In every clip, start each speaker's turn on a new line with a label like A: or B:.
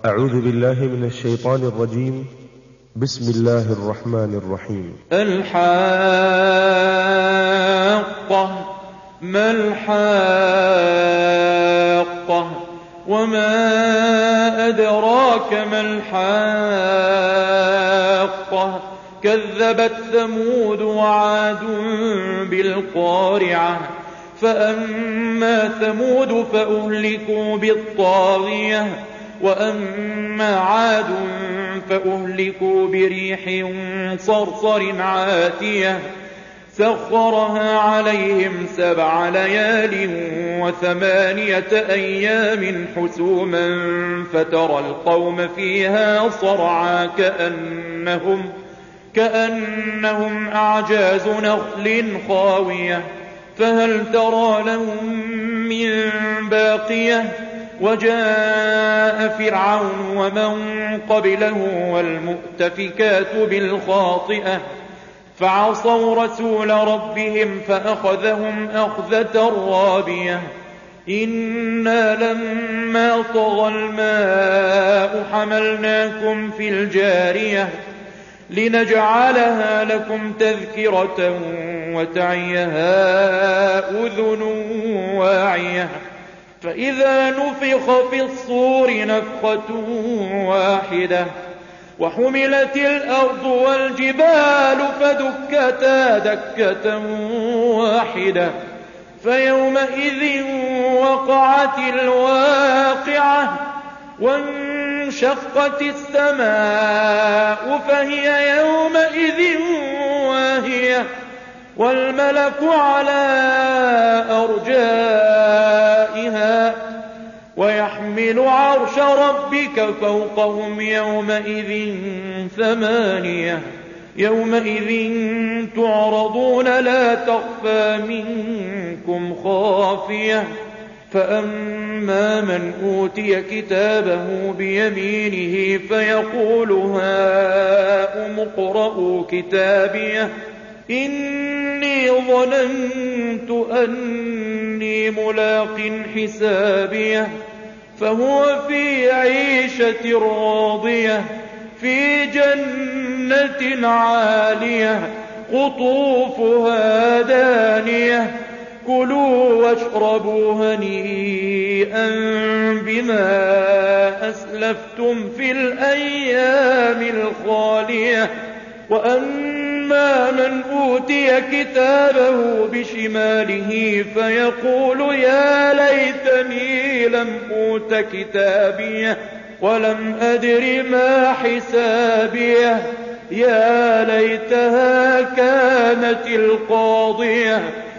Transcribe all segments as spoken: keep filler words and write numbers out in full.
A: أعوذ بالله من الشيطان الرجيم. بسم الله الرحمن الرحيم.
B: الحاقة. ما الحاقة؟ وما أدراك ما الحاقة؟ كذبت ثمود وعاد بالقارعة. فأما ثمود فأهلكوا بالطاغية، وأما عاد فأهلكوا بريح صرصر عاتية سخرها عليهم سبع ليال وثمانية أيام حسوما فترى القوم فيها صرعى كأنهم, كأنهم أعجاز نخل خاوية فهل ترى لهم من باقية. وجاء فرعون ومن قبله والمؤتفكات بالخاطئة فعصوا رسول ربهم فأخذهم أخذة رابية. إنا لما طغى الماء حملناكم في الجارية لنجعلها لكم تذكرة وتعيها أذن واعية. فإذا نفخ في الصور نفخة واحدة وحملت الأرض والجبال فدكتا دكة واحدة فيومئذ وقعت الواقعة وانشقت السماء فهي يومئذ واهية والملك على أرجائها ويحمل عرش ربك فوقهم يومئذ ثمانية. يومئذ تعرضون لا تخفى منكم خافية. فأما من أوتي كتابه بيمينه فيقول هاؤم اقرءوا كتابيه إني ظننت أني ملاق حسابيه فهو في عيشة راضية في جنة عالية قطوفها دانية كلوا واشربوا هنيئا بما أسلفتم في الأيام الخالية. وأما من أوتي كتابه بشماله فيقول يا ليتني لم أوت كتابيه ولم أدر ما حسابيه يا ليتها كانت القاضية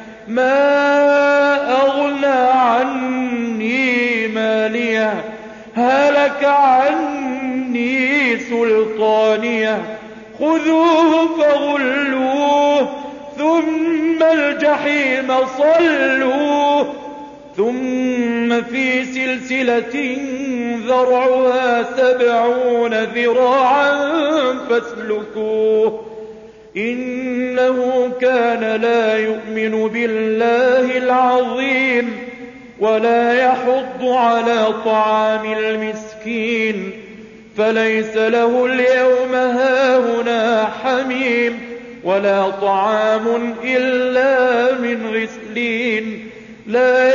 B: ما أغنى عني ماليه هلك عني سلطانيه خذوه فغلوه ثم الجحيم صلوه ثم في سلسلة ذرعها سبعون ذراعا فاسلكوه إنه كان لا يؤمن بالله العظيم ولا يحض على طعام المسكين فليس له اليوم هاهنا حميم ولا طعام إلا من غسلين لا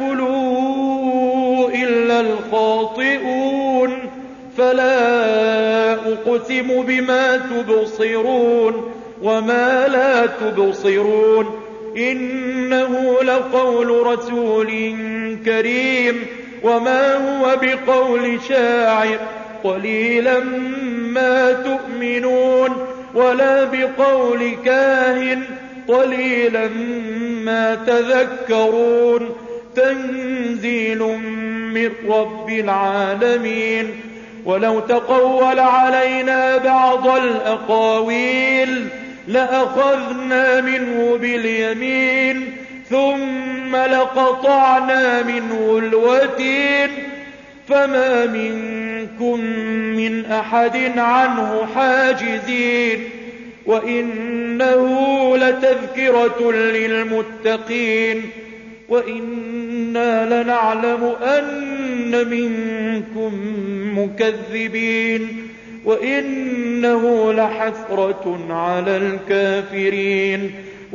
B: يأكله إلا الخاطئون. فلا أقسم بما تبصرون وما لا تبصرون إنه لقول رسول كريم وما هو بقول شاعر قليلا ما تؤمنون ولا بقول كاهن قليلا ما تذكرون تنزيل من رب العالمين. ولو تقول علينا بعض الأقاويل لأخذنا منه باليمين ثم لقطعنا منه الوتين فما منكم من أحد عنه حاجزين. وإنه لتذكرة للمتقين وإنا لنعلم أن منكم مكذبين وإنه لحسرة على الكافرين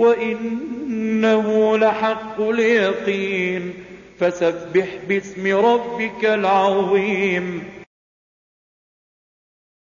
B: وإنه لحق اليقين فسبح باسم ربك العظيم